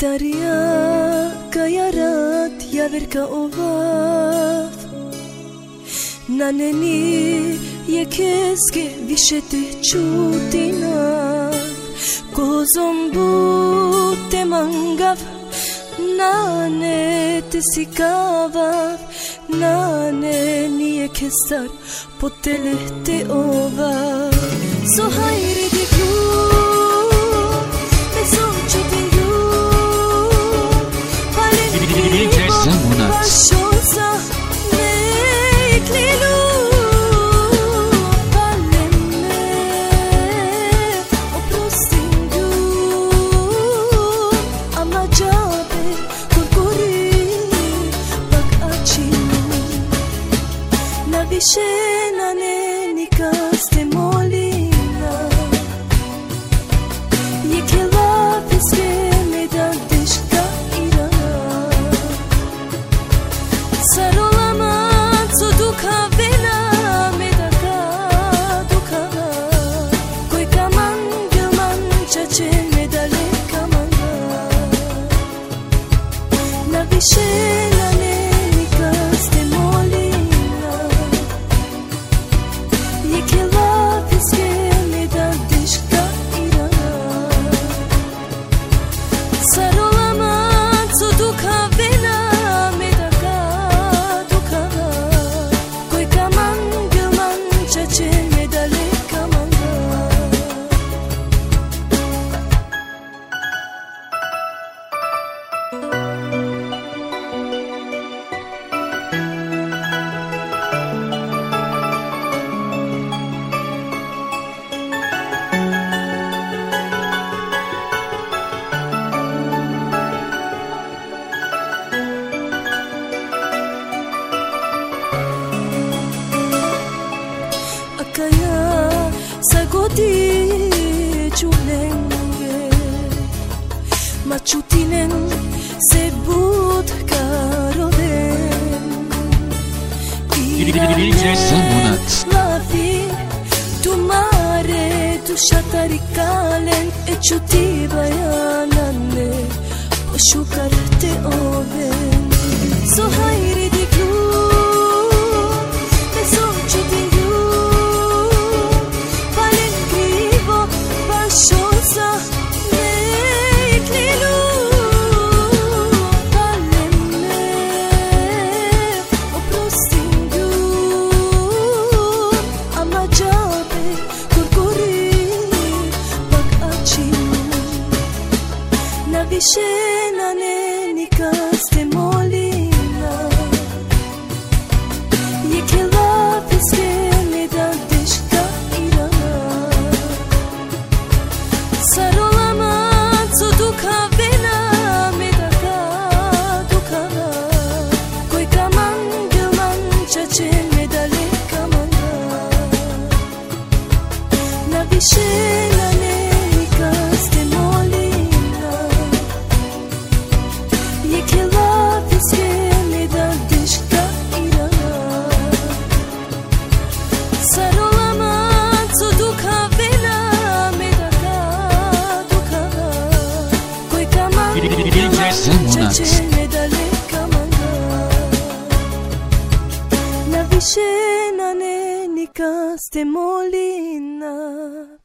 Gitaria kayarat yaverka ovat Naneni yekeske vishete chutina Kozombu te mangav Nane te sikavav Nane ni yekesar potele te ovav So hayri diklu Meso chutingu Bashosa neklilu Paleme oprostingu Amajabe kurkuri Bak achinu Navishena nikaste molina Yekela fiske medan dishka ira Sarolaman su duka vena medaka duka Koi kaman gilman chache medale kamanga Navishena nikaste molina Yekela fiske medan dishka ira Sarolaman su duka vena medaka duka Koi kaman gilman chache medale kamanga Akaya sagodi chulenge Machutinen sebut karoven Lavi tumare tu shatarikalen E chuti bayanane Oshukar te oven So hayri diklu Meso chutingu Bashosa neklilu Paleme oprostingu Amajabe kurkuri Bak achinu Navishena nikaste molina Yekela fiske medan dishka ira Sarolaman su duka vena medaka duka Koi kaman gilman chache medale kamanga Navishena nikaste molina Yekela fiske medan dishka ira Sarolaman su duka vena medaka duka Koi kaman gilman chache medale kamanga Navishena nikaste molina